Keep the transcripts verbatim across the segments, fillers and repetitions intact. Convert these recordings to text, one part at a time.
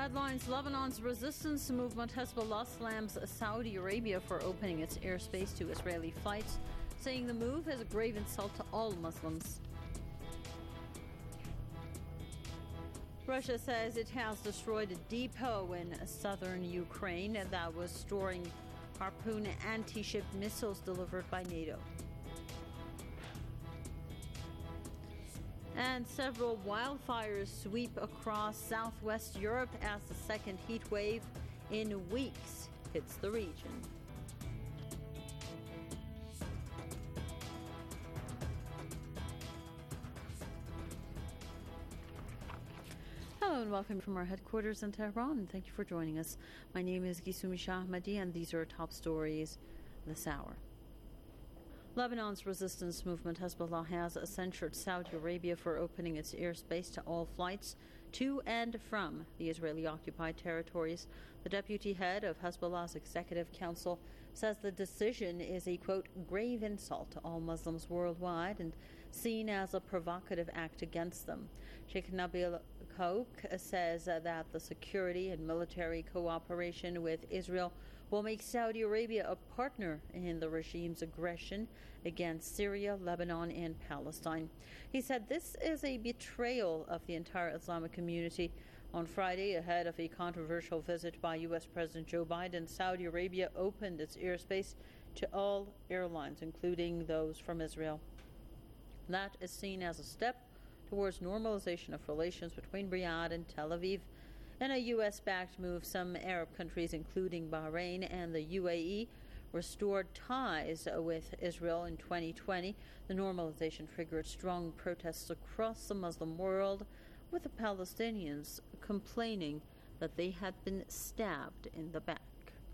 Headlines: Lebanon's resistance movement Hezbollah slams Saudi Arabia for opening its airspace to Israeli flights, saying the move is a grave insult to all Muslims. Russia says it has destroyed a depot in southern Ukraine that was storing Harpoon anti-ship missiles delivered by NATO. And several wildfires sweep across southwest Europe as the second heat wave in weeks hits the region. Hello and welcome from our headquarters in Tehran. Thank you for joining us. My name is Gisumi Shahmadi and these are top stories this hour. Lebanon's resistance movement Hezbollah has censured Saudi Arabia for opening its airspace to all flights to and from the Israeli-occupied territories. The deputy head of Hezbollah's executive council says the decision is a, quote, grave insult to all Muslims worldwide and seen as a provocative act against them. Sheikh Nabil Kaouk says that the security and military cooperation with Israel will make Saudi Arabia a partner in the regime's aggression against Syria, Lebanon, and Palestine. He said this is a betrayal of the entire Islamic community. On Friday, ahead of a controversial visit by U S President Joe Biden, Saudi Arabia opened its airspace to all airlines, including those from Israel. That is seen as a step towards normalization of relations between Riyadh and Tel Aviv. In a U S-backed move, some Arab countries, including Bahrain and the U A E, restored ties with Israel in twenty twenty. The normalization triggered strong protests across the Muslim world, with the Palestinians complaining that they had been stabbed in the back.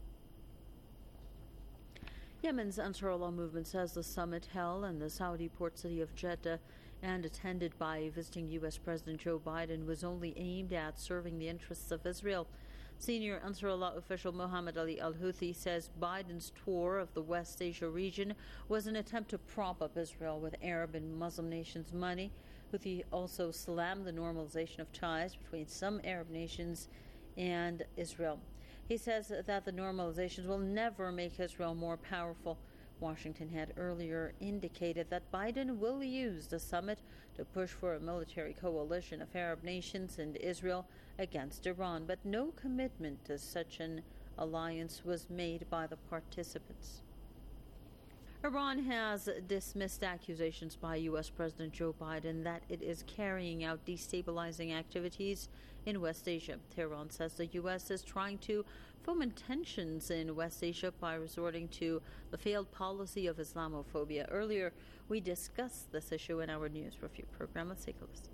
Yemen's Ansarullah movement says the summit held in the Saudi port city of Jeddah and attended by visiting U S President Joe Biden was only aimed at serving the interests of Israel. Senior Ansarullah official Mohammed Ali Al-Houthi says Biden's tour of the West Asia region was an attempt to prop up Israel with Arab and Muslim nations' money. Houthi also slammed the normalization of ties between some Arab nations and Israel. He says that the normalizations will never make Israel more powerful. Washington had earlier indicated that Biden will use the summit to push for a military coalition of Arab nations and Israel against Iran, but no commitment to such an alliance was made by the participants. Iran has dismissed accusations by U S President Joe Biden that it is carrying out destabilizing activities in West Asia. Tehran says the U S is trying to foment tensions in West Asia by resorting to the failed policy of Islamophobia. Earlier, we discussed this issue in our News Review program. Let's take a listen.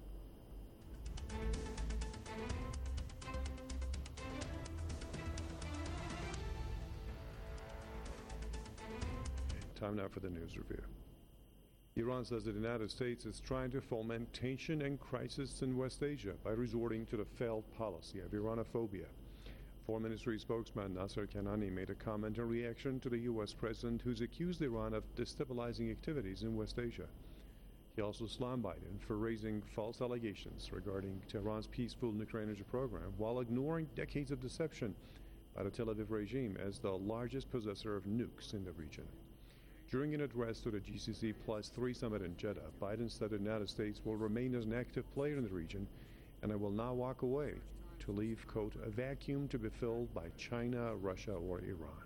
Time now for the news review. Iran says that the United States is trying to foment tension and crisis in West Asia by resorting to the failed policy of Iranophobia. Foreign Ministry spokesman Nasser Kanani made a comment in reaction to the U S president, who's accused Iran of destabilizing activities in West Asia. He also slammed Biden for raising false allegations regarding Tehran's peaceful nuclear energy program while ignoring decades of deception by the Tel Aviv regime as the largest possessor of nukes in the region. During an address to the G C C Plus three summit in Jeddah, Biden said the United States will remain as an active player in the region, and it will not walk away to leave, quote, a vacuum to be filled by China, Russia, or Iran.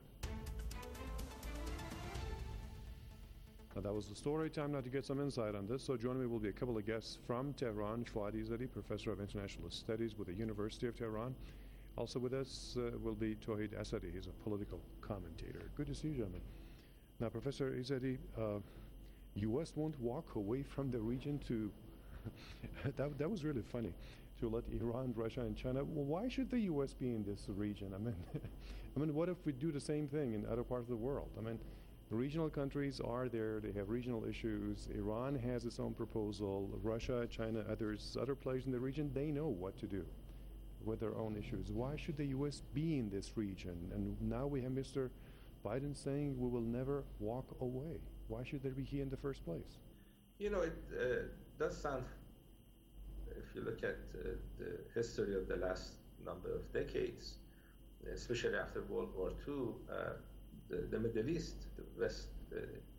Now, that was the story. Time now to get some insight on this. So joining me will be a couple of guests from Tehran. Fouad Izzadi, professor of international studies with the University of Tehran. Also with us uh, will be Tauhid Asadi. He's a political commentator. Good to see you, gentlemen. Now, Professor Izzadi, uh, U S won't walk away from the region to, that, that was really funny, to let Iran, Russia, and China, well, why should the U S be in this region? I mean, I mean, what if we do the same thing in other parts of the world? I mean, the regional countries are there, they have regional issues, Iran has its own proposal, Russia, China, others, other players in the region, they know what to do with their own issues. Why should the U S be in this region? And now we have Mister Biden saying we will never walk away. Why should there be here in the first place? You know, it uh, does sound, if you look at uh, the history of the last number of decades, especially after World War Two, uh, the, the Middle East, the West, uh,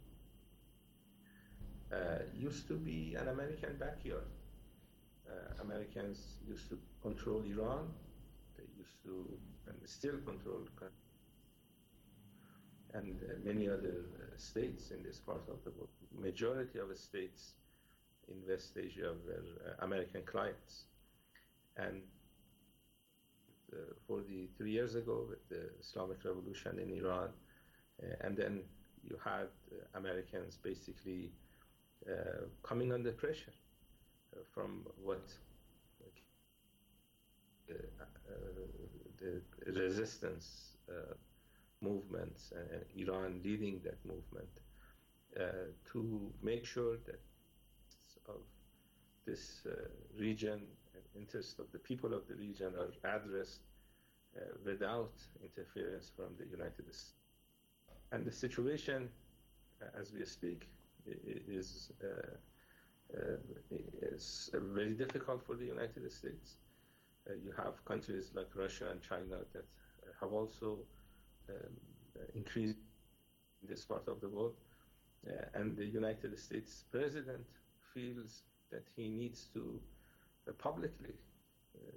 uh, used to be an American backyard. Uh, Americans used to control Iran. They used to, and still control, and uh, many other uh, states in this part of the world. Majority of the states in West Asia were uh, American clients. And uh, forty-three years ago, with the Islamic Revolution in Iran, uh, and then you had uh, Americans basically uh, coming under pressure uh, from what uh, uh, the resistance uh, movements, and uh, Iran leading that movement, uh, to make sure that of this uh, region and interests of the people of the region are addressed uh, without interference from the United States. And the situation, uh, as we speak, is, uh, uh, is very difficult for the United States. Uh, you have countries like Russia and China that have also um, increased in this part of the world. Uh, and the United States president feels that he needs to uh, publicly, uh,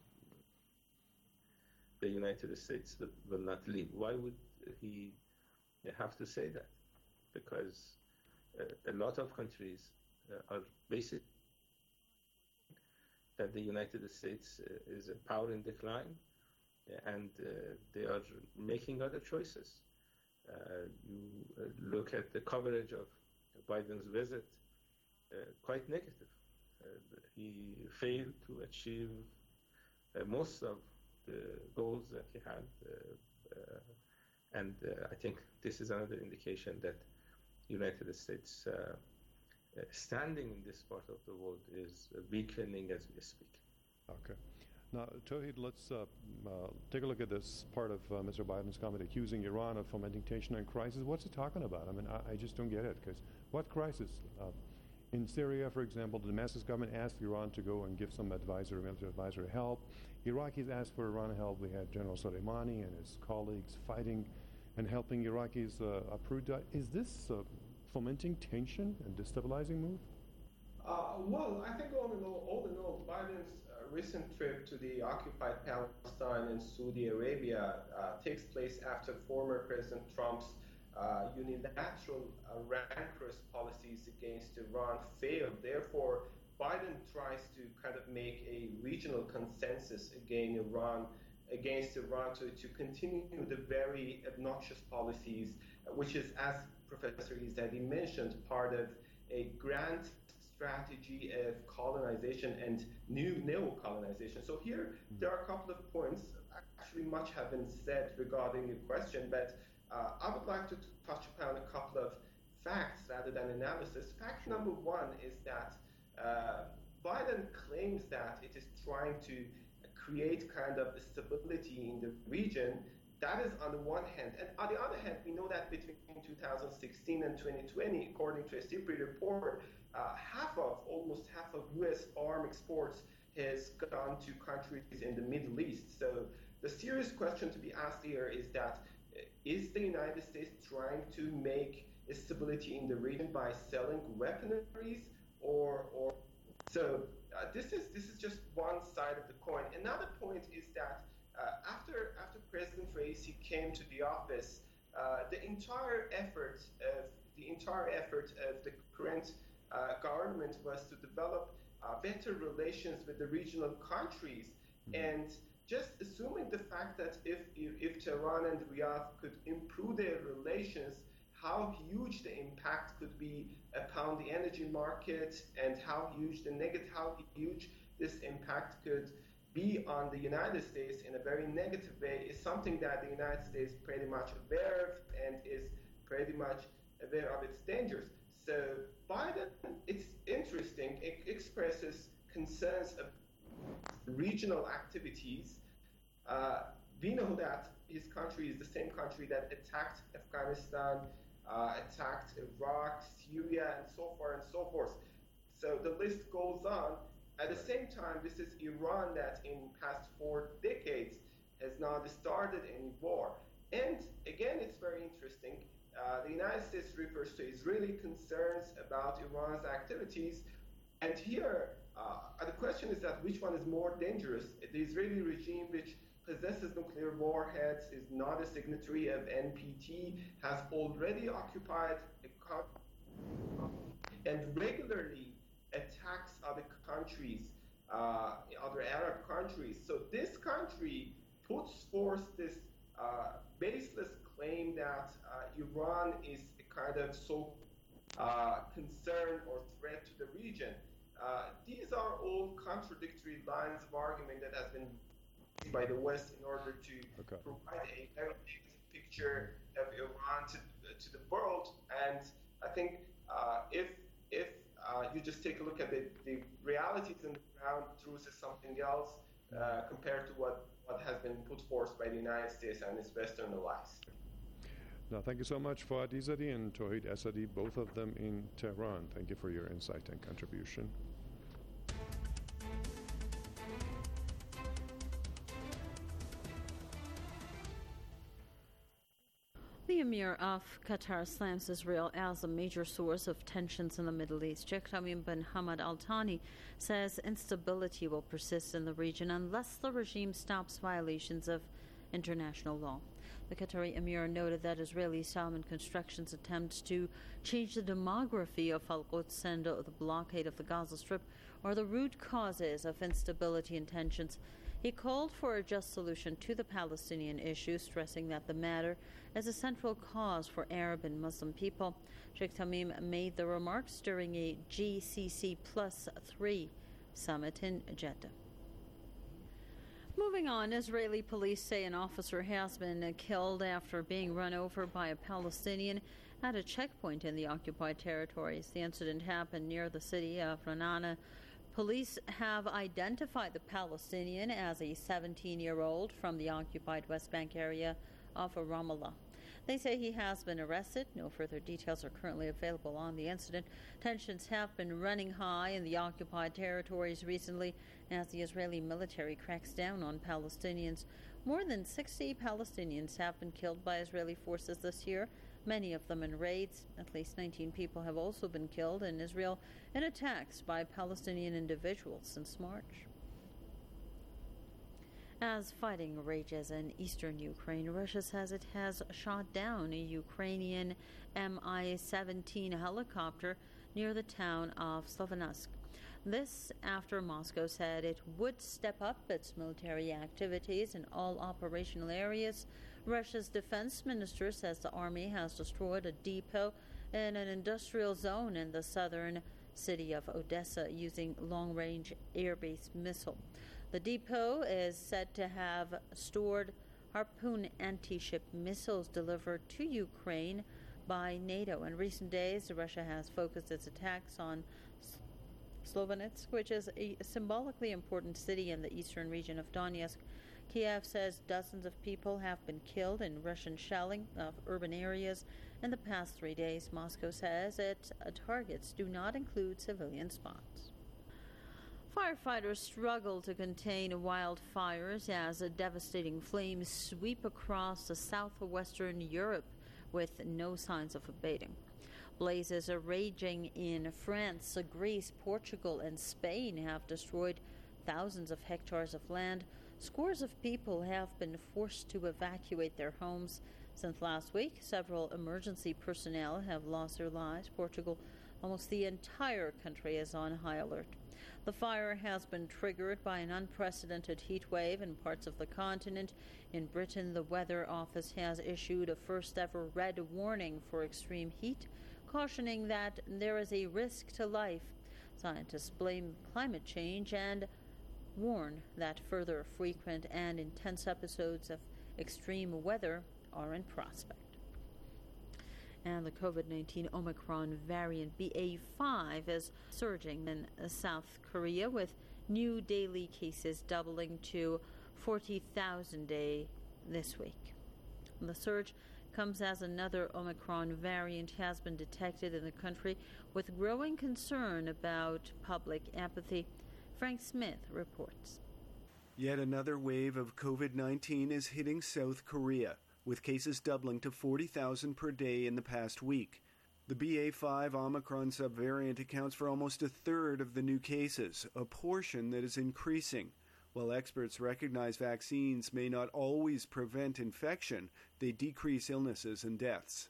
the United States will not leave. Why would he have to say that? Because uh, a lot of countries uh, are basically that the United States uh, is a power in decline, and uh, they are making other choices. Uh, you uh, look at the coverage of Biden's visit, uh, quite negative. Uh, he failed to achieve uh, most of the goals that he had, uh, uh, and uh, I think this is another indication that United States uh, uh, standing in this part of the world is weakening as we speak. Okay. Now, Tauhid, let's uh, uh, take a look at this part of uh, Mister Biden's comment accusing Iran of fomenting tension and crisis. What's he talking about? I mean, I, I just don't get it, because what crisis? Uh, in Syria, for example, the Damascus government asked Iran to go and give some advisory, military advisory help. Iraqis asked for Iran help. We had General Soleimani and his colleagues fighting and helping Iraqis uh, uproot that. Is this uh, fomenting tension and destabilizing move? Uh, well, I think all in all, all in all, Biden's uh, recent trip to the occupied Palestine and Saudi Arabia uh, takes place after former President Trump's uh, unilateral, uh, rancorous policies against Iran failed. Therefore, Biden tries to kind of make a regional consensus against Iran, against Iran to, to continue the very obnoxious policies, uh, which is, as Professor Izzadi mentioned, part of a grand strategy of colonization and new neo-colonization. So here, there are a couple of points. Actually, much have been said regarding your question, but uh, I would like to touch upon a couple of facts rather than analysis. Fact number one is that uh, Biden claims that it is trying to create kind of stability in the region. That is on the one hand. And on the other hand, we know that between two thousand sixteen and twenty twenty, according to a CIPRI report, uh, half of, almost half of U S arm exports has gone to countries in the Middle East. So the serious question to be asked here is that, is the United States trying to make stability in the region by selling weaponries, or, or so uh, this is this is just one side of the coin. Another point is that uh, after after President Raisi came to the office, uh, the entire effort of the entire effort of the current uh, government was to develop uh, better relations with the regional countries, mm-hmm. and just assuming the fact that if, if if Tehran and Riyadh could improve their relations, how huge the impact could be upon the energy market, and how huge the negative, how huge this impact could be on the United States in a very negative way, is something that the United States is pretty much aware of and is pretty much aware of its dangers. So Biden, it's interesting, it expresses concerns of regional activities. Uh, we know that his country is the same country that attacked Afghanistan, uh, attacked Iraq, Syria, and so forth and so forth. So the list goes on. At the same time, this is Iran that in past four decades has not started any war. And again, it's very interesting. Uh, the United States refers to Israeli concerns about Iran's activities. And here, uh, the question is that which one is more dangerous? The Israeli regime, which possesses nuclear warheads, is not a signatory of N P T, has already occupied a country and regularly attacks other countries, uh, other Arab countries. So this country puts forth this uh, baseless claim that uh, Iran is a kind of so uh, concern or threat to the region. Uh, these are all contradictory lines of argument that has been used by the West in order to okay. provide a very negative picture of Iran to, to the world. And I think uh, if if uh, you just take a look at the, the realities in the ground, truth is something else uh, compared to what, what has been put forth by the United States and its Western allies. Now, thank you so much, Fuad Izzadi and Tauhid Asadi, both of them in Tehran. Thank you for your insight and contribution. The Emir of Qatar slams Israel as a major source of tensions in the Middle East. Sheikh Tamim bin Hamad Al Thani says instability will persist in the region unless the regime stops violations of international law. The Qatari Emir noted that Israeli Salman Construction's attempts to change the demography of Al-Quds and the blockade of the Gaza Strip are the root causes of instability and tensions. He called for a just solution to the Palestinian issue, stressing that the matter is a central cause for Arab and Muslim people. Sheikh Tamim made the remarks during a G C C plus three summit in Jeddah. Moving on, Israeli police say an officer has been killed after being run over by a Palestinian at a checkpoint in the occupied territories. The incident happened near the city of Ra'anana. Police have identified the Palestinian as a seventeen-year-old from the occupied West Bank area of Ramallah. They say he has been arrested. No further details are currently available on the incident. Tensions have been running high in the occupied territories recently as the Israeli military cracks down on Palestinians. More than sixty Palestinians have been killed by Israeli forces this year, many of them in raids. At least nineteen people have also been killed in Israel in attacks by Palestinian individuals since March. As fighting rages in eastern Ukraine, Russia says it has shot down a Ukrainian M I seventeen helicopter near the town of Sloviansk. This after Moscow said it would step up its military activities in all operational areas. Russia's defense minister says the army has destroyed a depot in an industrial zone in the southern city of Odessa using long-range air-based missile. The depot is said to have stored Harpoon anti-ship missiles delivered to Ukraine by NATO. In recent days, Russia has focused its attacks on Sloviansk, which is a symbolically important city in the eastern region of Donetsk. Kiev says dozens of people have been killed in Russian shelling of urban areas in the past three days. Moscow says its targets do not include civilian spots. Firefighters struggle to contain wildfires as devastating flames sweep across the southwestern Europe with no signs of abating. Blazes are raging in France, Greece, Portugal, and Spain have destroyed thousands of hectares of land. Scores of people have been forced to evacuate their homes. Since last week, several emergency personnel have lost their lives. Portugal, almost the entire country is on high alert. The fire has been triggered by an unprecedented heat wave in parts of the continent. In Britain, the Weather Office has issued a first-ever red warning for extreme heat, cautioning that there is a risk to life. Scientists blame climate change and warn that further frequent and intense episodes of extreme weather are in prospect. And the COVID nineteen Omicron variant B A five is surging in South Korea, with new daily cases doubling to forty thousand a day this week. The surge comes as another Omicron variant has been detected in the country, with growing concern about public apathy. Frank Smith reports. Yet another wave of COVID nineteen is hitting South Korea, with cases doubling to forty thousand per day in the past week. The B A five Omicron subvariant accounts for almost a third of the new cases, a portion that is increasing. While experts recognize vaccines may not always prevent infection, they decrease illnesses and deaths.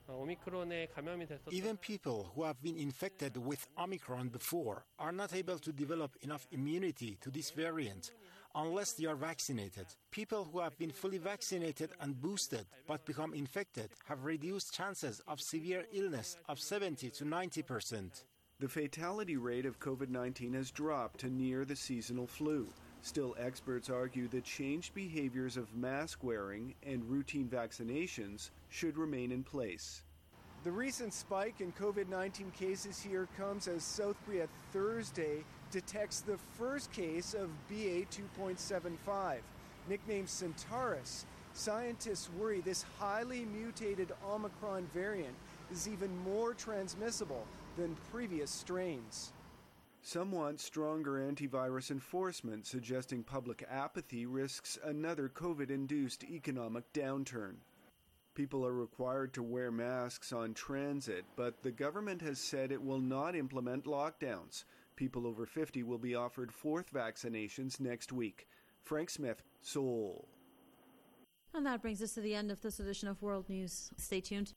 Even people who have been infected with Omicron before are not able to develop enough immunity to this variant unless they are vaccinated. People who have been fully vaccinated and boosted but become infected have reduced chances of severe illness of seventy to ninety percent. The fatality rate of COVID nineteen has dropped to near the seasonal flu. Still, experts argue that changed behaviors of mask wearing and routine vaccinations should remain in place. The recent spike in COVID nineteen cases here comes as South Korea Thursday detects the first case of B A two point seven five. Nicknamed Centaurus, scientists worry this highly mutated Omicron variant is even more transmissible than previous strains. Some want stronger antivirus enforcement, suggesting public apathy risks another COVID-induced economic downturn. People are required to wear masks on transit, but the government has said it will not implement lockdowns. People over fifty will be offered fourth vaccinations next week. Frank Smith, Seoul. And that brings us to the end of this edition of World News. Stay tuned.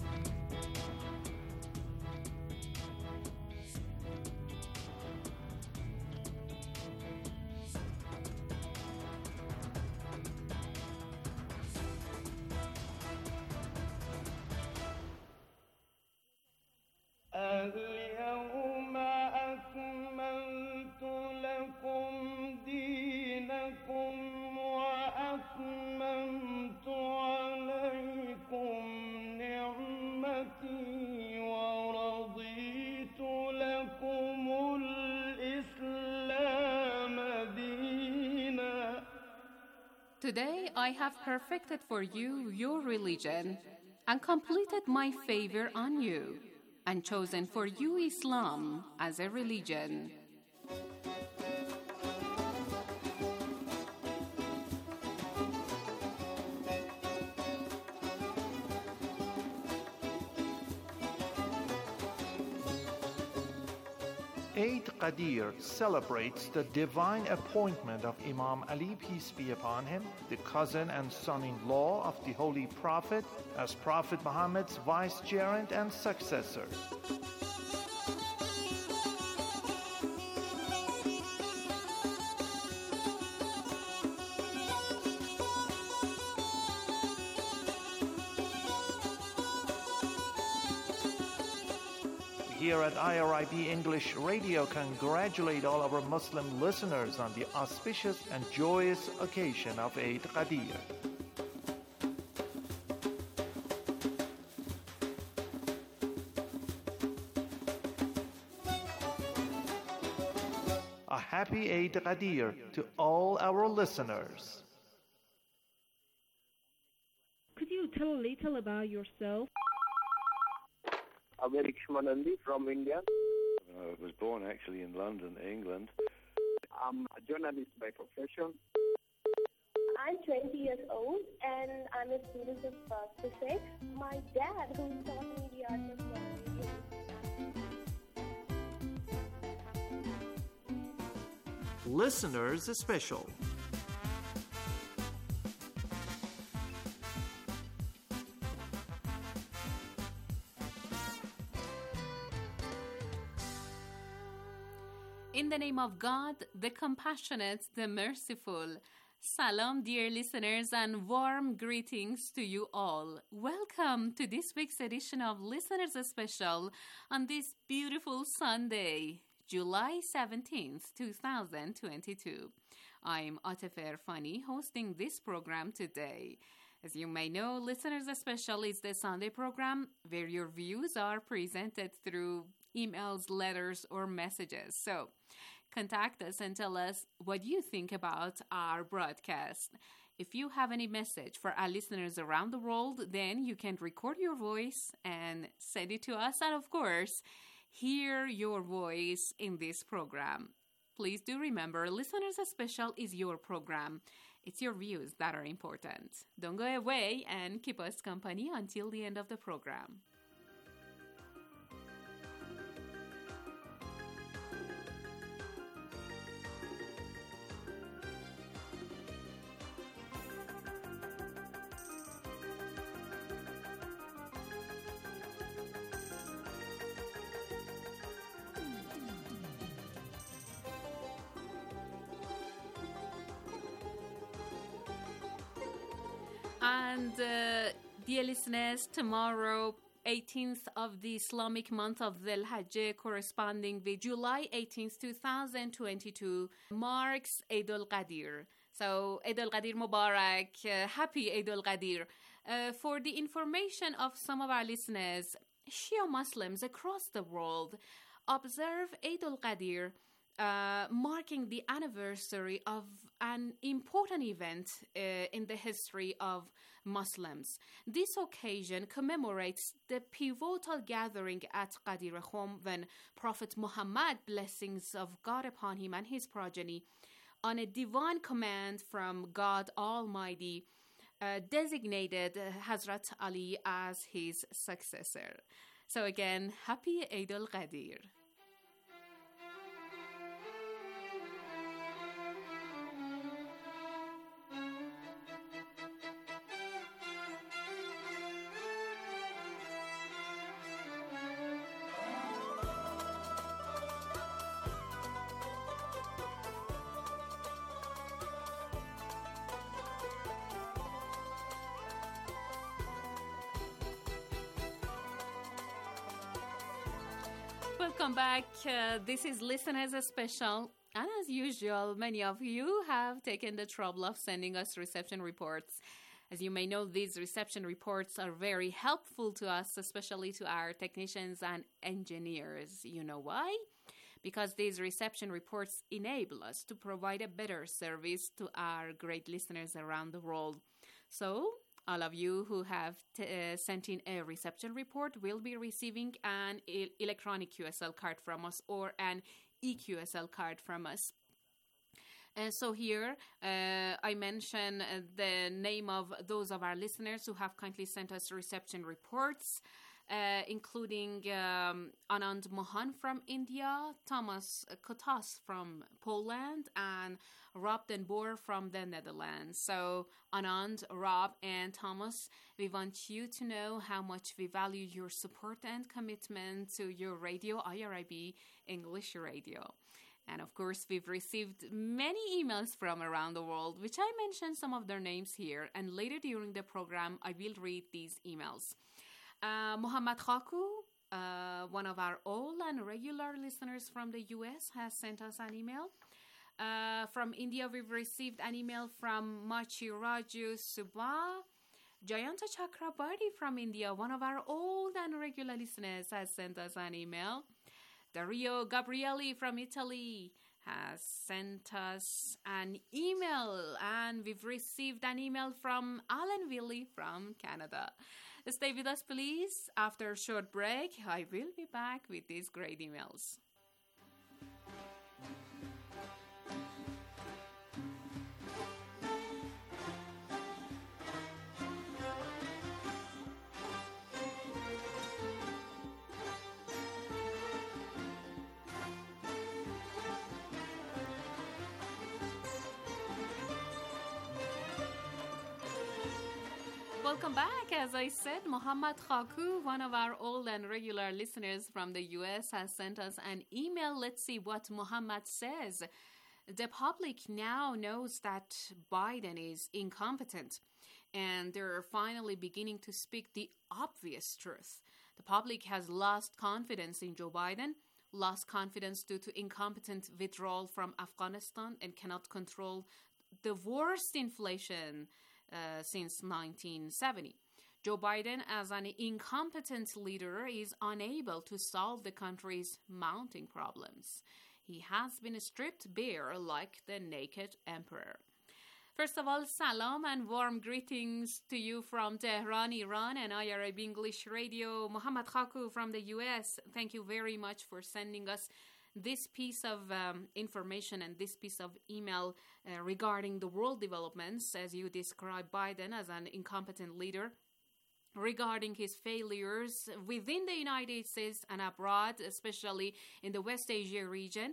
Today I have perfected for you your religion, and completed my favor on you, and chosen for you Islam as a religion. Eid Qadir celebrates the divine appointment of Imam Ali, peace be upon him, the cousin and son-in-law of the Holy Prophet, as Prophet Muhammad's vicegerent and successor. Here at I R I B English Radio, congratulate all our Muslim listeners on the auspicious and joyous occasion of Eid Qadir. A happy Eid Qadir to all our listeners. Could you tell a little about yourself? Amerik Shmanandi from India. I was born actually in London, England. I'm a journalist by profession. I'm twenty years old and I'm a student of uh, physics. My dad, who taught me the art of language. Listeners Special. In the name of God, the compassionate, the merciful. Salam, dear listeners, and warm greetings to you all. Welcome to this week's edition of Listeners Special on this beautiful Sunday, July seventeenth, twenty twenty-two. I'm Atif Erfani, hosting this program today. As you may know, Listeners Special is the Sunday program where your views are presented through emails, letters, or messages. So, contact us and tell us what you think about our broadcast. If you have any message for our listeners around the world, then you can record your voice and send it to us. And of course, hear your voice in this program. please do remember, Listeners Special is your program. It's your views that are important. Don't go away and keep us company until the end of the program. And uh, dear listeners, tomorrow, eighteenth of the Islamic month of Dhul Hijjah, corresponding with July eighteenth, twenty twenty-two, marks Eid al-Qadir. So, Eid al-Qadir Mubarak, uh, happy Eid al-Qadir. Uh, for the information of some of our listeners, Shia Muslims across the world observe Eid al-Qadir, Uh, marking the anniversary of an important event uh, in the history of Muslims. This occasion commemorates the pivotal gathering at Qadir Khum when Prophet Muhammad, blessings of God upon him and his progeny, on a divine command from God Almighty, uh, designated Hazrat Ali as his successor. So again, happy Eid al-Qadir. Welcome back. Uh, this is Listeners Special. And as usual, many of you have taken the trouble of sending us reception reports. As you may know, these reception reports are very helpful to us, especially to our technicians and engineers. You know why? Because these reception reports enable us to provide a better service to our great listeners around the world. So, all of you who have t- uh, sent in a reception report will be receiving an e- electronic Q S L card from us or an E Q S L card from us. And so here, uh, I mention uh, the name of those of our listeners who have kindly sent us reception reports, uh, including um, Anand Mohan from India, Thomas Kotas from Poland, and Rob Den Boer from the Netherlands. So Anand, Rob, and Thomas, we want you to know how much we value your support and commitment to your radio, I R I B English Radio. And of course, we've received many emails from around the world, which I mentioned some of their names here. And later during the program, I will read these emails. Uh, Muhammad Khaku, uh, one of our old and regular listeners from the U S, has sent us an email. Uh, from India, we've received an email from Machi Raju Subha. Jayanta Chakrabarti from India, one of our old and regular listeners, has sent us an email. Dario Gabrielli from Italy has sent us an email, and we've received an email from Alan Willie from Canada. Stay with us, please. After a short break, I will be back with these great emails. Welcome back. As I said, Muhammad Khaku, one of our old and regular listeners from the U S, has sent us an email. Let's see what Muhammad says. The public now knows that Biden is incompetent, and they're finally beginning to speak the obvious truth. The public has lost confidence in Joe Biden, lost confidence due to incompetent withdrawal from Afghanistan, and cannot control the worst inflation Uh, since nineteen seventy. Joe Biden, as an incompetent leader, is unable to solve the country's mounting problems. He has been stripped bare like the naked emperor. First of all, salam and warm greetings to you from Tehran, Iran, and I R I B English Radio. Muhammad Khaku from the U S, thank you very much for sending us this piece of um, information and this piece of email uh, regarding the world developments, as you describe Biden as an incompetent leader, regarding his failures within the United States and abroad, especially in the West Asia region.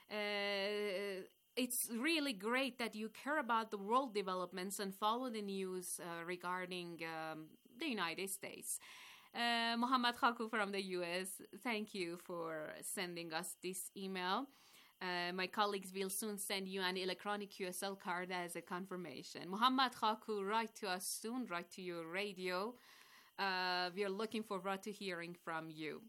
Uh, it's really great that you care about the world developments and follow the news uh, regarding um, the United States. Uh, Muhammad Khaku from the U S, thank you for sending us this email. Uh, my colleagues will soon send you an electronic Q S L card as a confirmation. Muhammad Khaku, write to us soon, write to your radio. Uh, we are looking forward to hearing from you.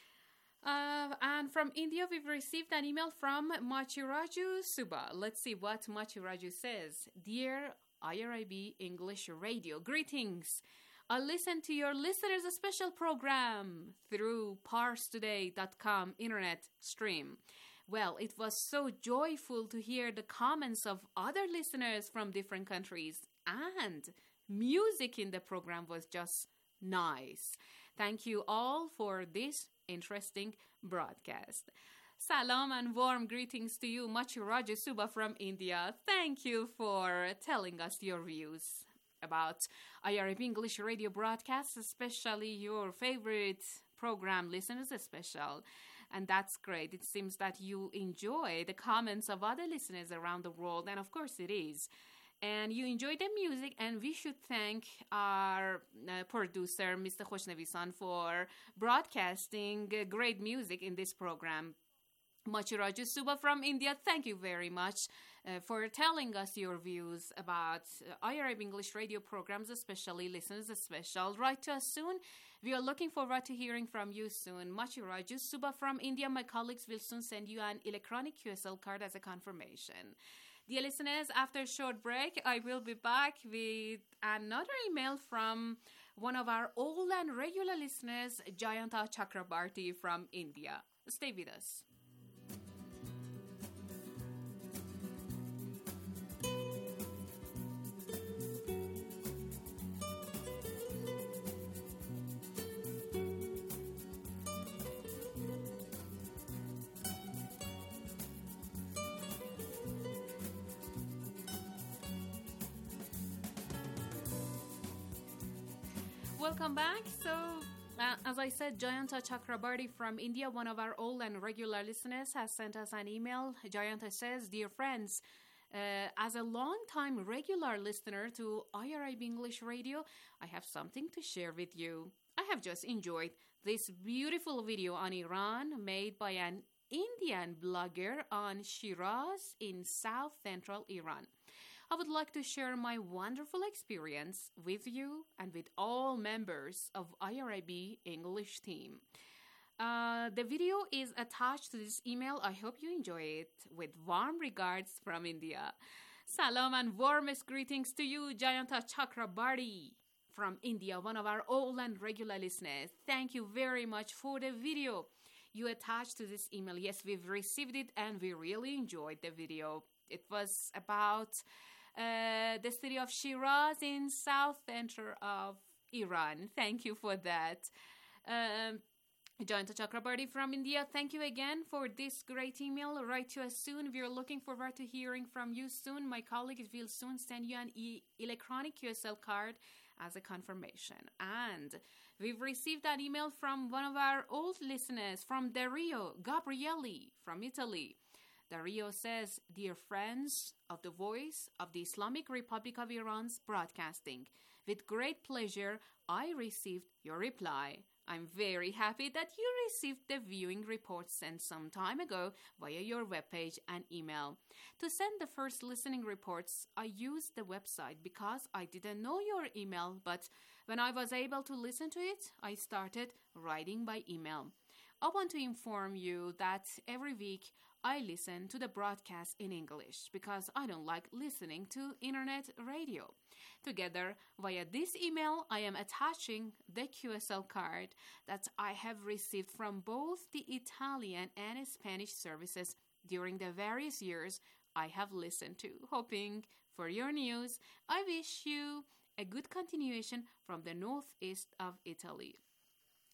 Uh, and from India, we've received an email from Machiraju Suba. Let's see what Machiraju says. Dear I R I B English Radio, greetings. I listen to your listeners' special program through parse today dot com internet stream. Well, it was so joyful to hear the comments of other listeners from different countries, and music in the program was just nice. Thank you all for this interesting broadcast. Salam and warm greetings to you, Machiraju Suba from India. Thank you for telling us your views about I R I B English radio broadcasts, especially your favorite program listeners special. And that's great. It seems that you enjoy the comments of other listeners around the world, and of course it is. And you enjoy the music, and we should thank our uh, producer, Mister Khoshnevisan, for broadcasting uh, great music in this program. Machiraju Suba from India, thank you very much uh, for telling us your views about uh, I R I B English radio programs, especially listeners special. Write to us soon. We are looking forward to hearing from you soon. Machiraju Suba from India, my colleagues will soon send you an electronic Q S L card as a confirmation. Dear listeners, after a short break, I will be back with another email from one of our old and regular listeners, Jayanta Chakrabarti from India. Stay with us. Welcome back. So, uh, as I said, Jayanta Chakrabarti from India, one of our old and regular listeners, has sent us an email. Jayanta says, Dear friends, uh, as a long-time regular listener to I R I B English Radio, I have something to share with you. I have just enjoyed this beautiful video on Iran made by an Indian blogger on Shiraz in south central Iran. I would like to share my wonderful experience with you and with all members of I R I B English team. Uh, the video is attached to this email. I hope you enjoy it. With warm regards from India. Salam and warmest greetings to you, Jayanta Chakrabarti from India, one of our old and regular listeners. Thank you very much for the video you attached to this email. Yes, we've received it and we really enjoyed the video. It was about Uh, the city of Shiraz in south center of Iran. Thank you for that. Um, Jayanta Chakrabarti from India, thank you again for this great email. Write to us soon. We are looking forward to hearing from you soon. My colleagues will soon send you an e- electronic Q S L card as a confirmation. And we've received an email from one of our old listeners from Dario Gabrielli from Italy. Dario says, Dear friends of the Voice of the Islamic Republic of Iran's broadcasting, with great pleasure, I received your reply. I'm very happy that you received the viewing report sent some time ago via your webpage and email. To send the first listening reports, I used the website because I didn't know your email, but when I was able to listen to it, I started writing by email. I want to inform you that every week I listen to the broadcast in English because I don't like listening to internet radio. Together, via this email, I am attaching the Q S L card that I have received from both the Italian and Spanish services during the various years I have listened to. Hoping for your news, I wish you a good continuation from the northeast of Italy.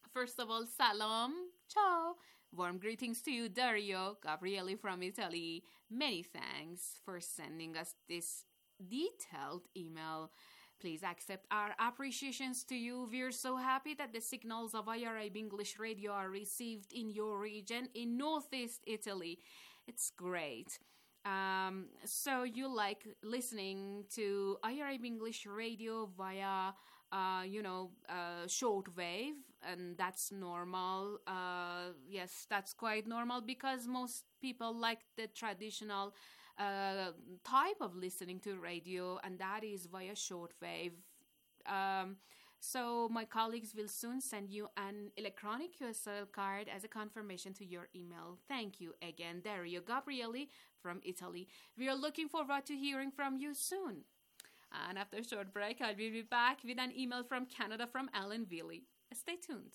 First of all, salam, ciao. Warm greetings to you, Dario Gabrielli from Italy. Many thanks for sending us this detailed email. Please accept our appreciations to you. We're so happy that the signals of I R I B English Radio are received in your region in Northeast Italy. It's great. Um, so you like listening to I R I B English Radio via, uh, you know, uh, shortwave, and that's normal. Uh, yes, that's quite normal because most people like the traditional uh, type of listening to radio, and that is via shortwave. Um, so my colleagues will soon send you an electronic U S L card as a confirmation to your email. Thank you again, Dario Gabrielli from Italy. We are looking forward to hearing from you soon. And after a short break, I will be back with an email from Canada from Alan Willie. Stay tuned.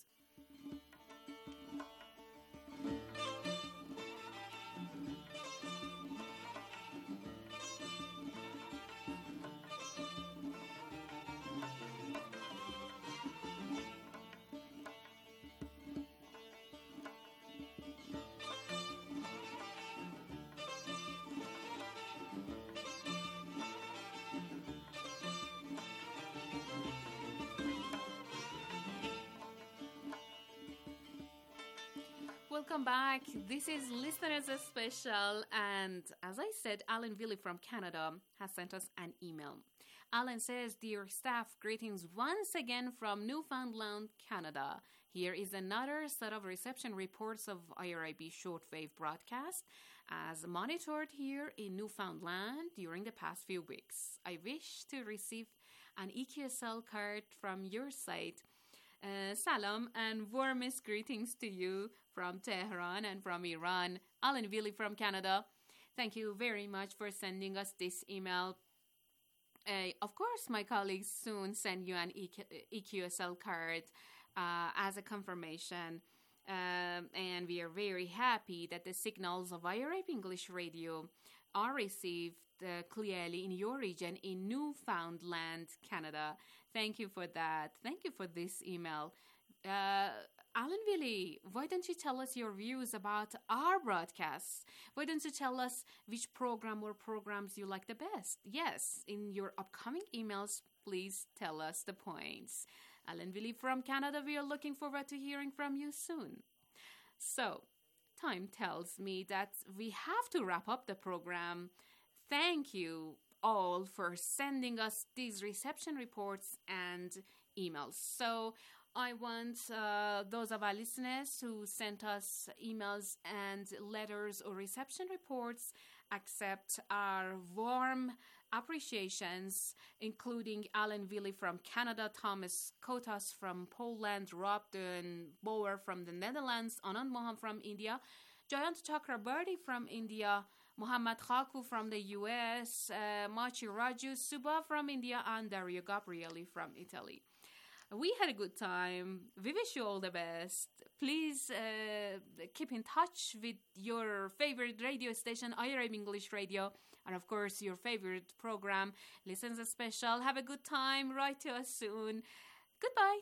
Welcome back. This is Listeners Special, and as I said, Alan Willie from Canada has sent us an email. Alan says, "Dear staff, greetings once again from Newfoundland, Canada. Here is another set of reception reports of I R I B shortwave broadcast as monitored here in Newfoundland during the past few weeks. I wish to receive an E Q S L card from your site. Uh, salam and warmest greetings to you from Tehran and from Iran. Alan Willie from Canada. Thank you very much for sending us this email. Uh, of course, my colleagues soon send you an E Q S L card uh, as a confirmation. Um, and we are very happy that the signals of I R I B English Radio are received uh, clearly in your region in Newfoundland, Canada. Thank you for that. Thank you for this email. Uh, Alan Willie, why don't you tell us your views about our broadcasts? Why don't you tell us which program or programs you like the best? Yes, in your upcoming emails, please tell us the points. Alan Willie from Canada, we are looking forward to hearing from you soon. So, time tells me that we have to wrap up the program. Thank you all for sending us these reception reports and emails. So, I want uh, those of our listeners who sent us emails and letters or reception reports accept our warm appreciations, including Alan Willie from Canada, Thomas Kotas from Poland, Rob Dunn Bauer from the Netherlands, Anand Mohan from India, Jayant Chakrabarti from India, Muhammad Khaku from the U S, uh, Machi Raju Suba from India, and Dario Gabrielli from Italy. We had a good time. We wish you all the best. Please uh, keep in touch with your favorite radio station, I R I B English Radio, and of course your favorite program, Listens Special. Have a good time. Write to us soon. Goodbye.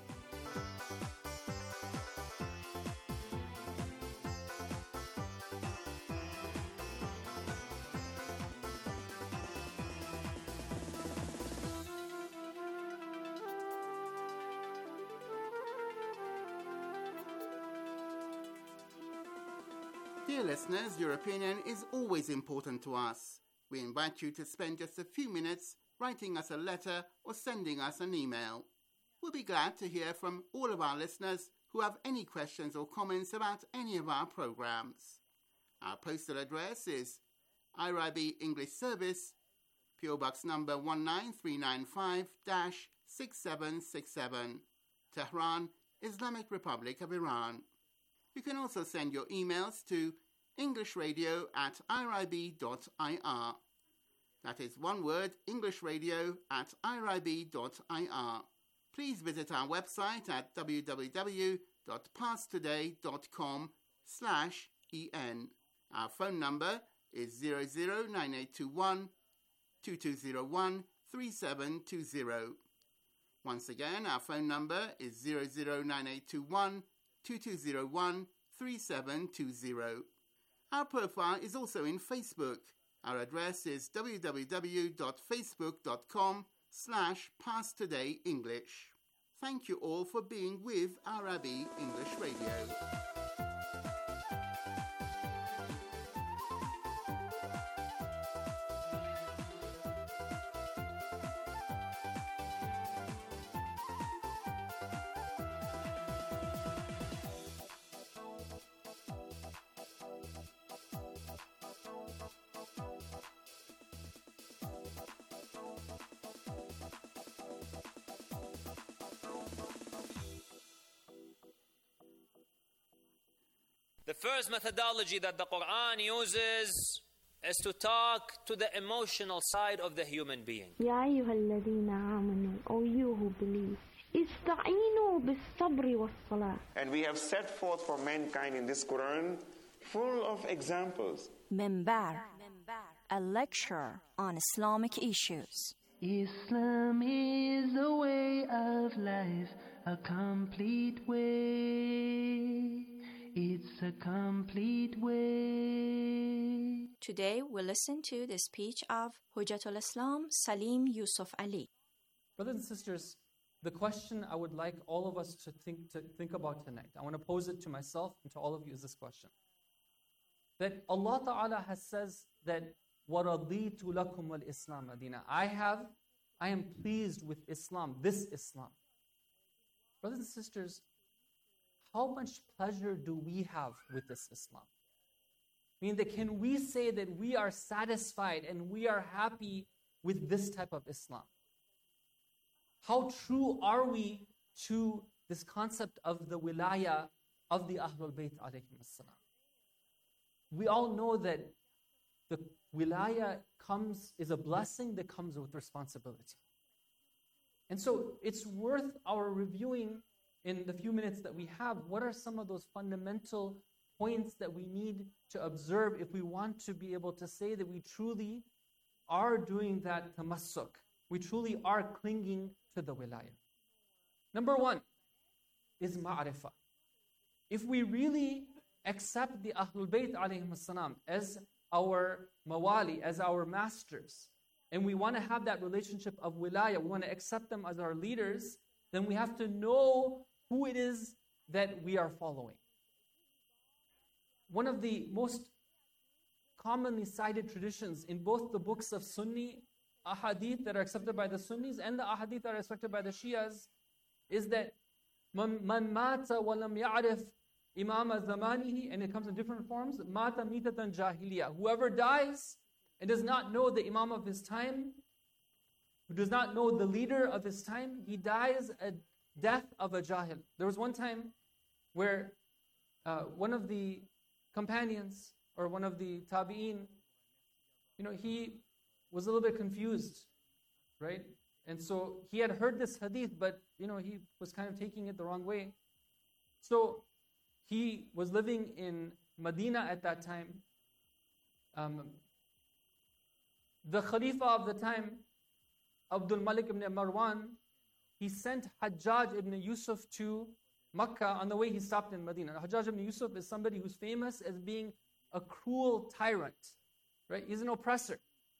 Dear listeners, your opinion is always important to us. We invite you to spend just a few minutes writing us a letter or sending us an email. We'll be glad to hear from all of our listeners who have any questions or comments about any of our programs. Our postal address is I R I B English Service, P O Box number one nine three nine five, six seven six seven, Tehran, Islamic Republic of Iran. You can also send your emails to englishradio at irib dot I R. That is one word, englishradio at irib dot I R. Please visit our website at w w w dot past today dot com slash E N. Our phone number is zero zero nine eight two one two two zero one three seven two zero. Once again, our phone number is zero zero nine eight two one, two two zero one, three seven two zero. Our profile is also in Facebook. Our address is www.facebook.com slash passtodayenglish. Thank you all for being with Arabi English Radio. The first methodology that the Quran uses is to talk to the emotional side of the human being. يا أيها الذين آمنوا, O you who believe, استعينوا بالصبر والصلاة. And we have set forth for mankind in this Quran full of examples. Minbar, a lecture on Islamic issues. Islam is a way of life, a complete way. It's a complete way. Today we listen to the speech of Hujjatul Islam Salim Yusuf Ali. Brothers and sisters, the question I would like all of us to think to think about tonight, I want to pose it to myself and to all of you, is this question. That Allah Ta'ala has says that وَرَضِيتُ لَكُمُ الْإِسْلَامَ دِينًا. I have, I am pleased with Islam, this Islam. Brothers and sisters, how much pleasure do we have with this Islam? I mean, that can we say that we are satisfied and we are happy with this type of Islam? How true are we to this concept of the wilaya of the Ahlul Bayt alayhim as-salam? We all know that the wilaya comes, is a blessing that comes with responsibility. And so it's worth our reviewing in the few minutes that we have, what are some of those fundamental points that we need to observe if we want to be able to say that we truly are doing that tamassuk, we truly are clinging to the wilayah. Number one is ma'rifah. If we really accept the Ahlul Bayt alayhim as-salam as our mawali, as our masters, and we want to have that relationship of wilayah, we want to accept them as our leaders, then we have to know who it is that we are following. One of the most commonly cited traditions in both the books of Sunni ahadith that are accepted by the Sunnis and the ahadith that are accepted by the Shias is that man mata wa lam ya'rif imama zamanihi, and it comes in different forms, mata mitatan jahiliya. Whoever dies and does not know the imam of his time, who does not know the leader of his time, he dies a death of a jahil. There was one time where uh, one of the companions or one of the tabi'een, you know, he was a little bit confused, right? And so he had heard this hadith, but, you know, he was kind of taking it the wrong way. So he was living in Medina at that time. Um, the Khalifa of the time, Abdul Malik ibn Marwan, he sent Hajjaj ibn Yusuf to Makkah. On the way he stopped in Medina. Hajjaj ibn Yusuf is somebody who's famous as being a cruel tyrant, right? He's an oppressor.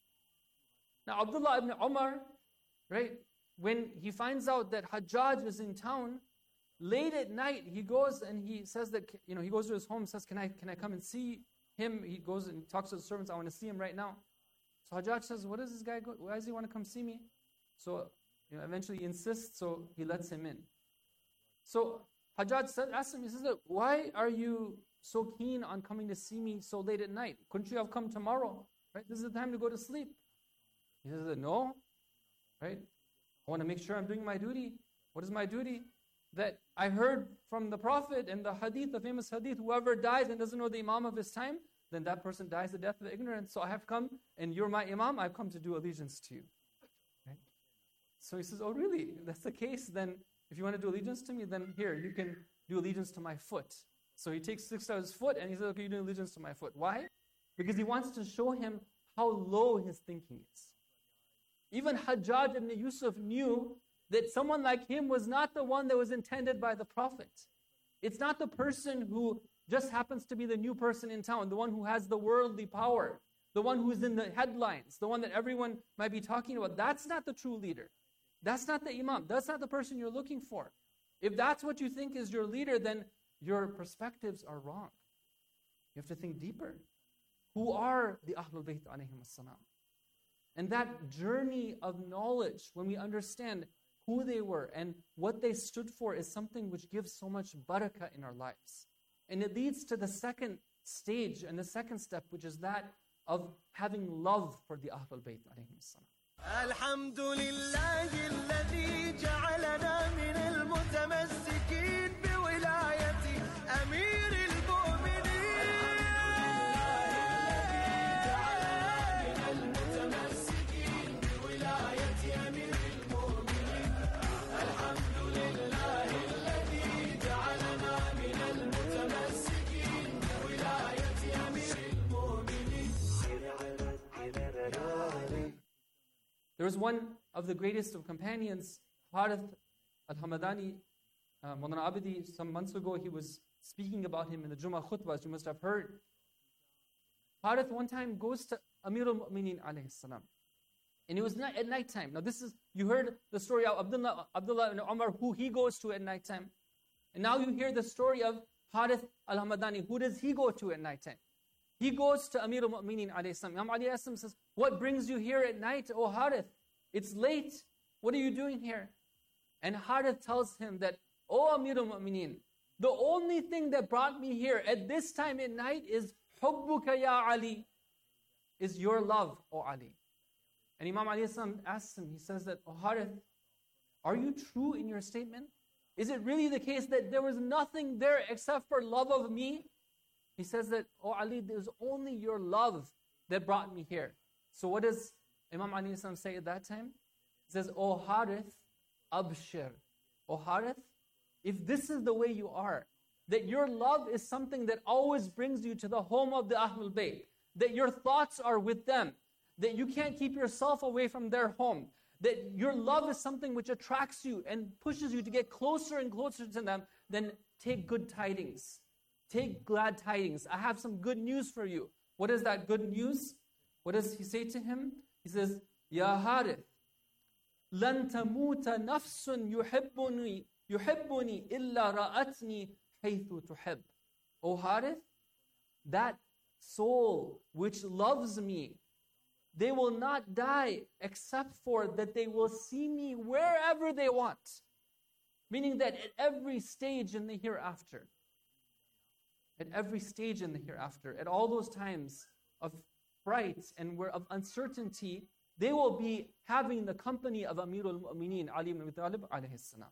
Now Abdullah ibn Umar, right, when he finds out that Hajjaj is in town, late at night he goes and he says that, you know, he goes to his home, says, can I, can I come and see him? He goes and talks to the servants, I want to see him right now. So Hajjaj says, what does this guy go, why does he want to come see me? So, you know, eventually he insists, so he lets him in. So Hajjaj said, asked him, he says, why are you so keen on coming to see me so late at night? Couldn't you have come tomorrow? Right? This is the time to go to sleep. He says, no, right? I want to make sure I'm doing my duty. What is my duty? That I heard from the Prophet and the hadith, the famous hadith, whoever dies and doesn't know the imam of his time, then that person dies the death of ignorance. So I have come, and you're my imam, I've come to do allegiance to you. Right? So he says, oh really? If that's the case, then if you want to do allegiance to me, then here, you can do allegiance to my foot. So he takes six out of his foot, and he says, okay, you do allegiance to my foot. Why? Because he wants to show him how low his thinking is. Even Hajjaj ibn Yusuf knew that someone like him was not the one that was intended by the Prophet. It's not the person who just happens to be the new person in town, the one who has the worldly power, the one who's in the headlines, the one that everyone might be talking about. That's not the true leader. That's not the imam. That's not the person you're looking for. If that's what you think is your leader, then your perspectives are wrong. You have to think deeper. Who are the Ahlul Bayt alayhim as-salam? And that journey of knowledge, when we understand who they were and what they stood for, is something which gives so much barakah in our lives. And it leads to the second stage and the second step, which is that of having love for the Ahlul Bayt alayhim as-salam. الحمد لله الذي جعلنا من المتمسكين بولاية أمير المؤمنين. الحمد لله الذي جعلنا من المتمسكين بولاية أمير المؤمنين. There was one of the greatest of companions, Harith al-Hamadani, uh, Mawlana Abidi. Some months ago, he was speaking about him in the Jummah khutbah, as you must have heard. Harith one time goes to Amir al-Mu'mineen alayhi salam. And it was not at night time. Now this is, you heard the story of Abdullah, Abdullah ibn Umar, who he goes to at night time. And now you hear the story of Harith al-Hamadani. Who does he go to at night time? He goes to Amir al-Mu'mineen alayhi salam. Imam Ali alayhi salam says, what brings you here at night, O Harith? It's late. What are you doing here? And Harith tells him that, O Amir al-Mu'mineen, the only thing that brought me here at this time at night is Hubbuka ya Ali, is your love, O Ali. And Imam Ali asks him, he says that, O Harith, are you true in your statement? Is it really the case that there was nothing there except for love of me? He says that, O Ali, there's only your love that brought me here. So what does Imam Ali say at that time? He says, O Harith, abshir. O Harith, if this is the way you are, that your love is something that always brings you to the home of the Ahlul Bayt, that your thoughts are with them, that you can't keep yourself away from their home, that your love is something which attracts you and pushes you to get closer and closer to them, then take good tidings. Take glad tidings. I have some good news for you. What is that good news? What does he say to him? He says, Ya Harith, لن تموت نفس يحبني يحبني إلا رأتني حيث تحب. O Harith, that soul which loves me, they will not die except for that they will see me wherever they want. Meaning that at every stage in the hereafter, at every stage in the hereafter, at all those times of fright and where of uncertainty, they will be having the company of Amirul Mu'mineen, Ali ibn Abi Talib alayhi salam.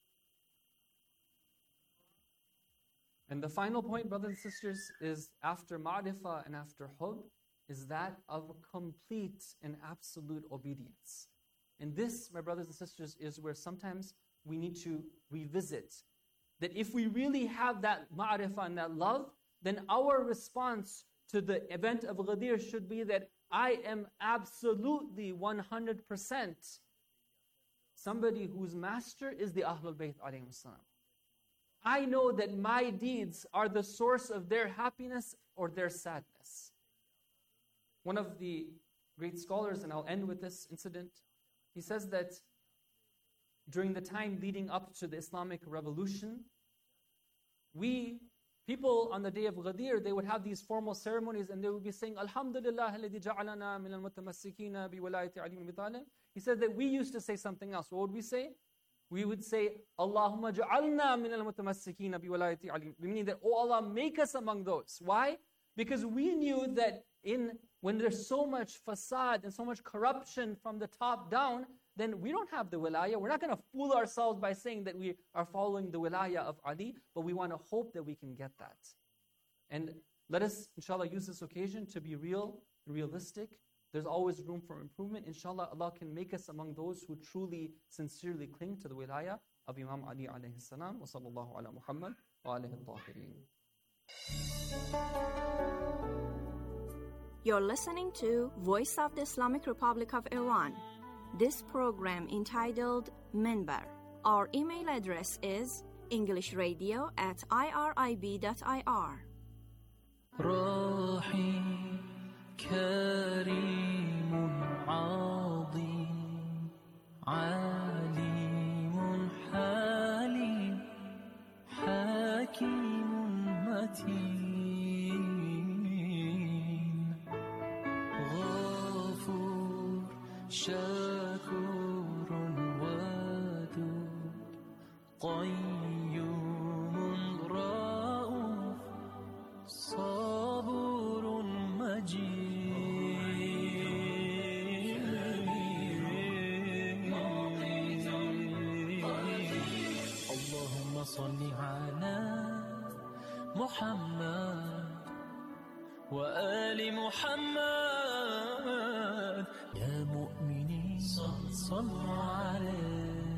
And the final point, brothers and sisters, is after ma'rifah and after hub, is that of complete and absolute obedience. And this, my brothers and sisters, is where sometimes we need to revisit. That if we really have that ma'rifah and that love, then our response to the event of Ghadir should be that I am absolutely one hundred percent somebody whose master is the Ahlul Bayt alayhim salam. I know that my deeds are the source of their happiness or their sadness. One of the great scholars, and I'll end with this incident, he says that during the time leading up to the Islamic Revolution, we, people on the day of Ghadir, they would have these formal ceremonies and they would be saying, Alhamdulillah alladhi ja'alana min al-mutamassikina bi walayati Ali ibn Abi Talib. He said that we used to say something else. What would we say? We would say, Allahumma ja'alna min al-mutamassikina bi walayati Ali. Meaning that, oh Allah, make us among those. Why? Because we knew that in when there's so much fasad and so much corruption from the top down, then we don't have the wilayah. We're not going to fool ourselves by saying that we are following the wilayah of Ali, but we want to hope that we can get that. And let us, inshallah, use this occasion to be real, realistic. There's always room for improvement. Inshallah, Allah can make us among those who truly, sincerely cling to the wilayah of Imam Ali alayhi salam. Wa sallallahu ala Muhammad wa alihi al-tahirin. You're listening to Voice of the Islamic Republic of Iran. this program entitled Minbar. Our email address is englishradio at irib dot I R. رحيم كريم عظيم عليم حليم حكيم متين غفور شكور ودود قيوم رؤوف صبور مجيد اللهم صل على محمد وآل محمد يا مؤمنين صلوا عليه.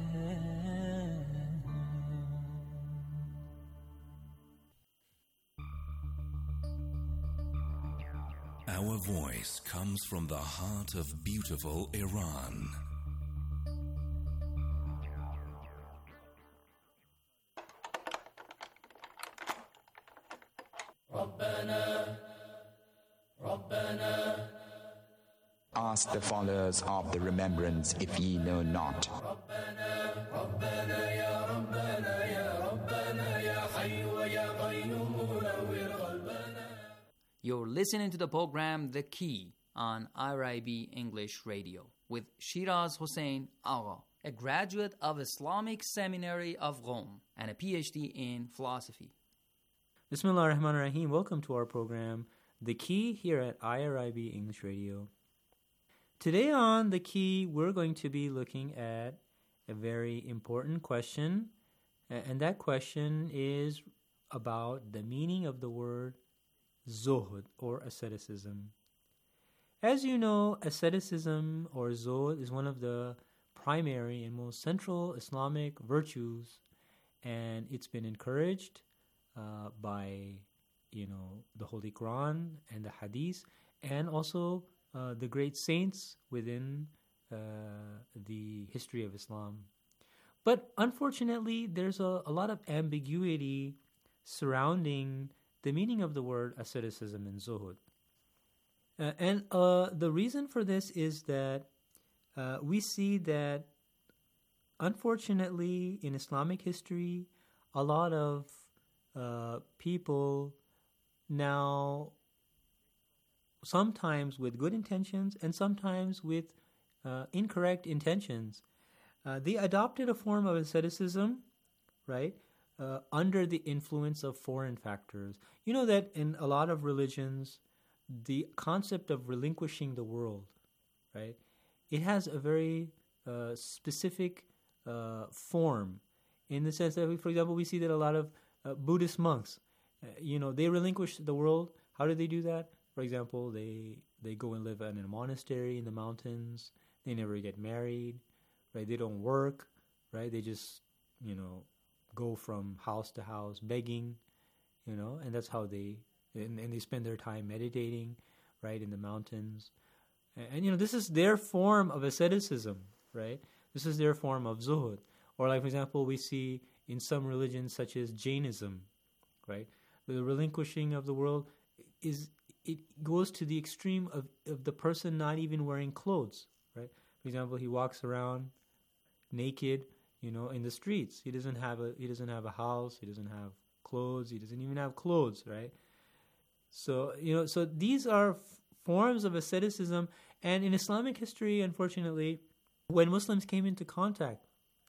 Our voice comes from the heart of beautiful Iran. Ask the followers of the remembrance if ye know not. You're listening to the program The Key on I R I B English Radio with Shiraz Hossein Agha, a graduate of Islamic Seminary of Rome and a P H D in philosophy. Bismillah ar-Rahman ar-Rahim. Welcome to our program The Key here at I R I B English Radio. Today on The Key, we're going to be looking at a very important question, and that question is about the meaning of the word zuhud or asceticism. As you know, asceticism or zuhud is one of the primary and most central Islamic virtues, and it's been encouraged uh, by, you know, the Holy Quran and the Hadith, and also uh, the great saints within uh, the history of Islam. But unfortunately, there's a, a lot of ambiguity surrounding the meaning of the word asceticism and zuhud. Uh, and uh, the reason for this is that uh, we see that, unfortunately, in Islamic history, a lot of uh, people now, sometimes with good intentions and sometimes with uh, incorrect intentions, uh, they adopted a form of asceticism, right, uh, under the influence of foreign factors. You know that in a lot of religions, the concept of relinquishing the world, right, it has a very uh, specific uh, form, in the sense that, we, for example, we see that a lot of uh, Buddhist monks, uh, you know, they relinquish the world. How do they do that? For example, they they go and live in a monastery in the mountains. They never get married, right? They don't work, right? They just, you know, go from house to house begging, you know, and that's how they, and, and they spend their time meditating, right, in the mountains. And, and, you know, this is their form of asceticism, right? This is their form of zuhud. Or like, for example, we see in some religions such as Jainism, right? The relinquishing of the world is, it goes to the extreme of, of the person not even wearing clothes, right? For example, he walks around naked, you know, in the streets. He doesn't have a he doesn't have a house. He doesn't have clothes. He doesn't even have clothes, right? So, you know, so these are f- forms of asceticism. And in Islamic history, unfortunately, when Muslims came into contact,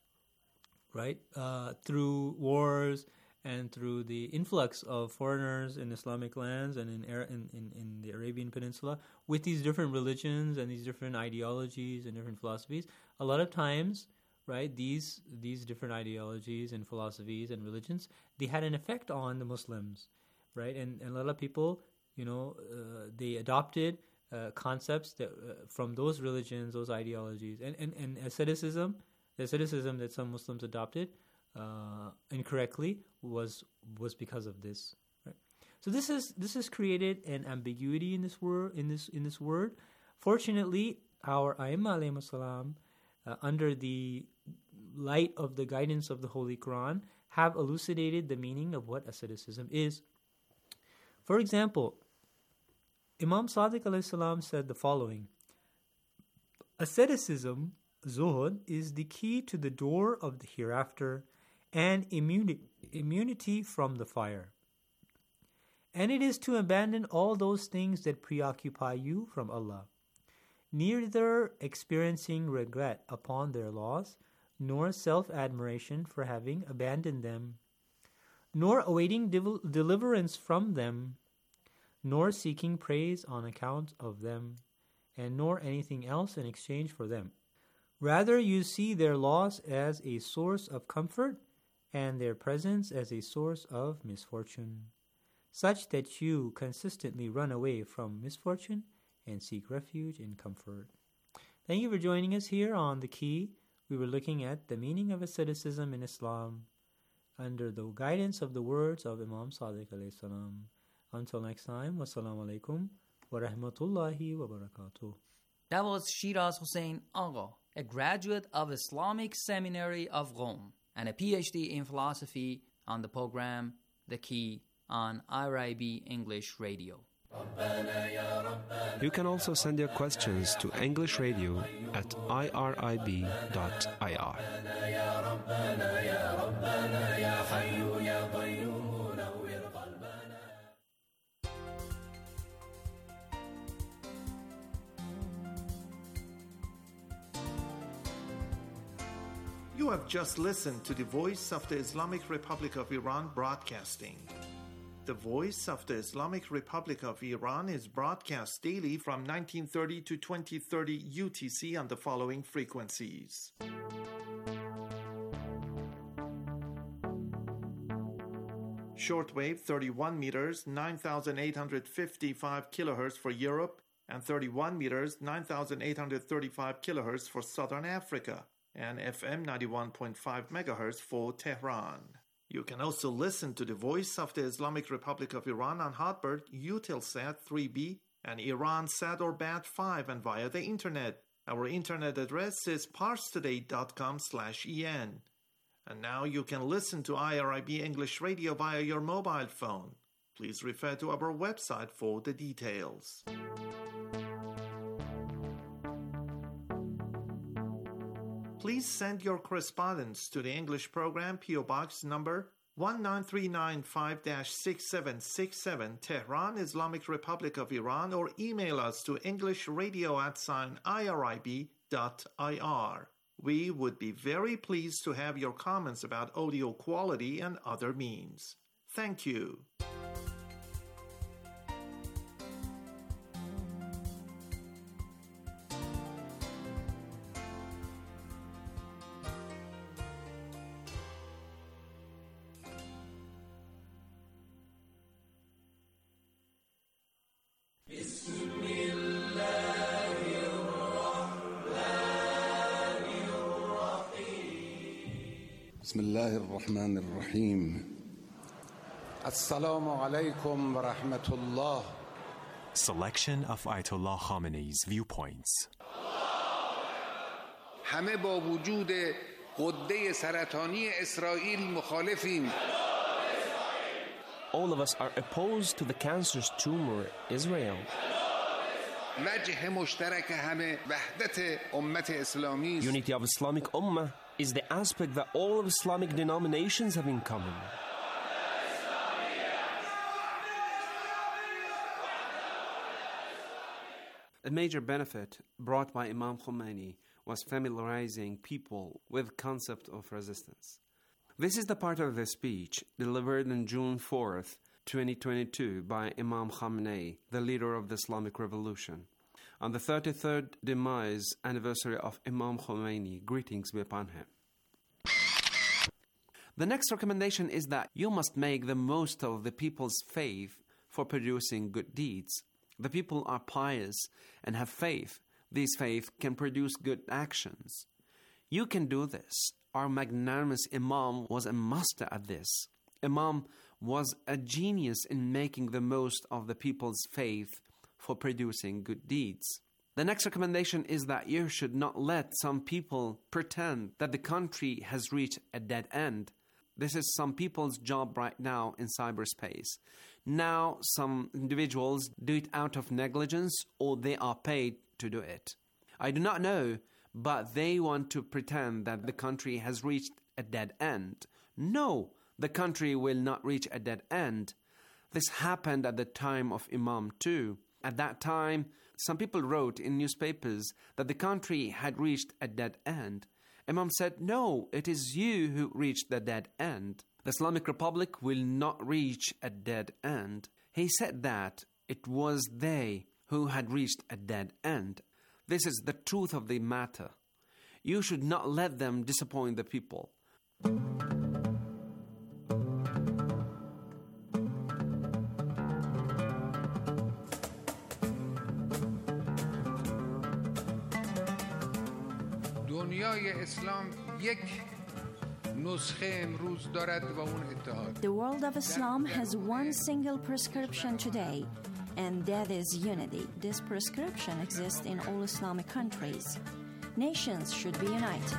right, uh, through wars and through the influx of foreigners in Islamic lands and in, in, in, in the Arabian Peninsula, with these different religions and these different ideologies and different philosophies, a lot of times, right, these these different ideologies and philosophies and religions, they had an effect on the Muslims, right? And, and a lot of people, you know, uh, they adopted uh, concepts that uh, from those religions, those ideologies, and, and, and asceticism, the asceticism that some Muslims adopted uh, incorrectly was was because of this, right? So this is this has created an ambiguity in this word in this in this word. Fortunately, our A'imma alayhimus salam, uh, under the light of the guidance of the Holy Quran, have elucidated the meaning of what asceticism is. For example, Imam Sadiq alayhi salam said the following: asceticism, zuhud, is the key to the door of the hereafter and immuni- immunity from the fire. And it is to abandon all those things that preoccupy you from Allah, neither experiencing regret upon their loss, nor self-admiration for having abandoned them, nor awaiting div- deliverance from them, nor seeking praise on account of them, and nor anything else in exchange for them. Rather, you see their loss as a source of comfort and their presence as a source of misfortune, such that you consistently run away from misfortune and seek refuge in comfort. Thank you for joining us here on The Key. We were looking at the meaning of asceticism in Islam under the guidance of the words of Imam Sadiq alayhi salam. Until next time, wassalamu alaikum wa rahmatullahi wa barakatuh. That was Shiraz Hussain Agha, a graduate of Islamic Seminary of Rome and a P H D in philosophy, on the program The Key on I R I B English Radio. You can also send your questions to English Radio at I R I B dot I R. You have just listened to the Voice of the Islamic Republic of Iran broadcasting. The Voice of the Islamic Republic of Iran is broadcast daily from nineteen thirty to twenty thirty U T C on the following frequencies. Shortwave thirty-one meters, nine thousand eight hundred fifty-five kilohertz for Europe, and thirty-one meters, nine thousand eight hundred thirty-five kilohertz for Southern Africa, and F M ninety-one point five megahertz for Tehran. You can also listen to the Voice of the Islamic Republic of Iran on Hotbird, Eutelsat three B, and IranSat or Bat five, and via the internet. Our internet address is parstoday dot com slash en. And now you can listen to I R I B English Radio via your mobile phone. Please refer to our website for the details. Please send your correspondence to the English program, P O Box number one nine three nine five six seven six seven, Tehran, Islamic Republic of Iran, or email us to englishradio at sign irib dot ir. We would be very pleased to have your comments about audio quality and other means. Thank you. بسم الله الرحمن الرحيم السلام عليكم ورحمة الله. Selection of Ayatollah Khamenei's viewpoints. همه با وجود غده سرطانی اسرائیل مخالفیم. All of us are opposed to the cancerous tumor Israel. وجه مشترک همه وحدت امت اسلامی. Unity of Islamic Ummah is the aspect that all of Islamic denominations have in common. A major benefit brought by Imam Khomeini was familiarizing people with the concept of resistance. This is the part of the speech delivered on June fourth, twenty twenty-two by Imam Khamenei, the leader of the Islamic Revolution, on the thirty-third demise anniversary of Imam Khomeini. Greetings be upon him. The next recommendation is that you must make the most of the people's faith for producing good deeds. The people are pious and have faith. This faith can produce good actions. You can do this. Our magnanimous Imam was a master at this. Imam was a genius in making the most of the people's faith for producing good deeds. The next recommendation is that you should not let some people pretend that the country has reached a dead end. This is some people's job right now in cyberspace. Now, some individuals do it out of negligence or they are paid to do it. I do not know, but they want to pretend that the country has reached a dead end. No, the country will not reach a dead end. This happened at the time of Imam too. At that time, some people wrote in newspapers that the country had reached a dead end. Imam said, no, it is you who reached the dead end. The Islamic Republic will not reach a dead end. He said that it was they who had reached a dead end. This is the truth of the matter. You should not let them disappoint the people. دنیای اسلام یک نسخه امروز دارد و اون اتحاد. The world of Islam has one single prescription today, and that is unity. This prescription exists in all Islamic countries. Nations should be united.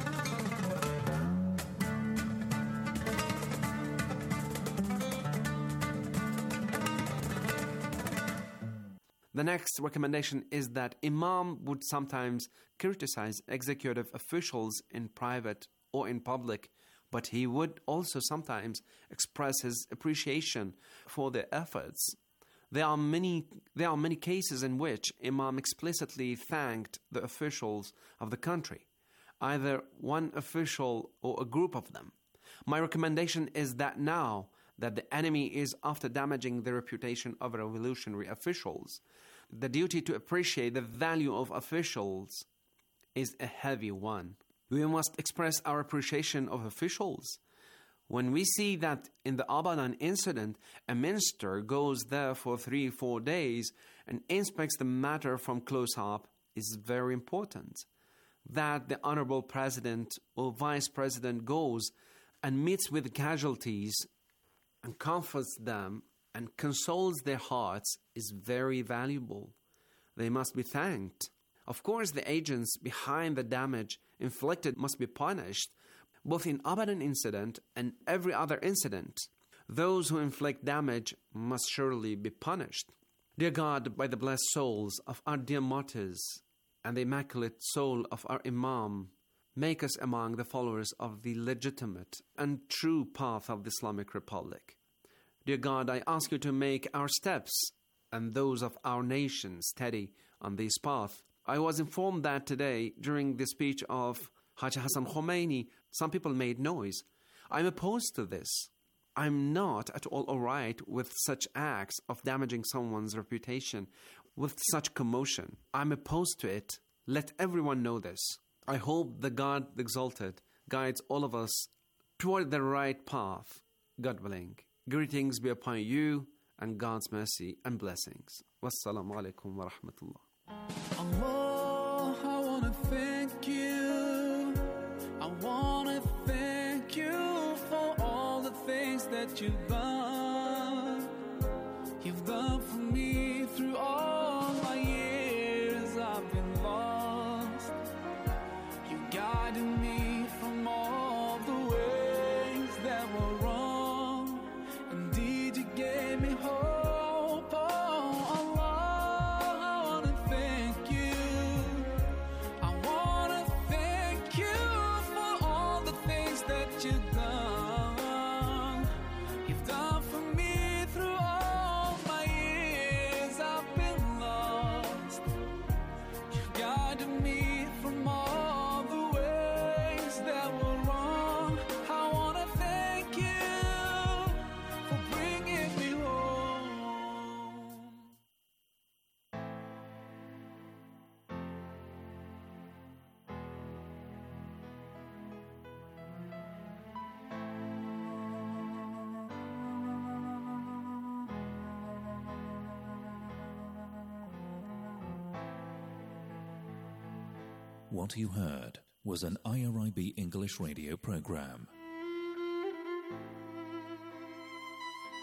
The next recommendation is that Imam would sometimes criticize executive officials in private or in public, but he would also sometimes express his appreciation for their efforts. There are many, there are many cases in which Imam explicitly thanked the officials of the country, either one official or a group of them. My recommendation is that now that the enemy is after damaging the reputation of revolutionary officials, the duty to appreciate the value of officials is a heavy one. We must express our appreciation of officials. When we see that in the Abadan incident, a minister goes there for three, four days and inspects the matter from close up, is very important. That the Honorable President or Vice President goes and meets with casualties and comforts them and consoles their hearts is very valuable. They must be thanked. Of course, the agents behind the damage inflicted must be punished, both in Abadan incident and every other incident. Those who inflict damage must surely be punished. Dear God, by the blessed souls of our dear martyrs and the immaculate soul of our Imam, make us among the followers of the legitimate and true path of the Islamic Republic. Dear God, I ask you to make our steps and those of our nation steady on this path. I was informed that today, during the speech of Hajj Hassan Khomeini, some people made noise. I'm opposed to this. I'm not at all all right with such acts of damaging someone's reputation, with such commotion. I'm opposed to it. Let everyone know this. I hope the God the Exalted guides all of us toward the right path, God willing. Greetings be upon you and God's mercy and blessings. Wassalamu alaikum wa rahmatullah. Allah, I want to thank you. I want to thank you for all the things that you've done. You've done for me through all my years I've been lost. You guided me from all the ways that were wrong. Indeed, you gave me hope. Oh, Allah, I want to thank you. I want to thank you for all the things that you've done. You've done for me through all my years I've been lost. You guided me from all the ways that were wrong. I want to thank you for bringing me home. What you heard was an I R I B English radio program.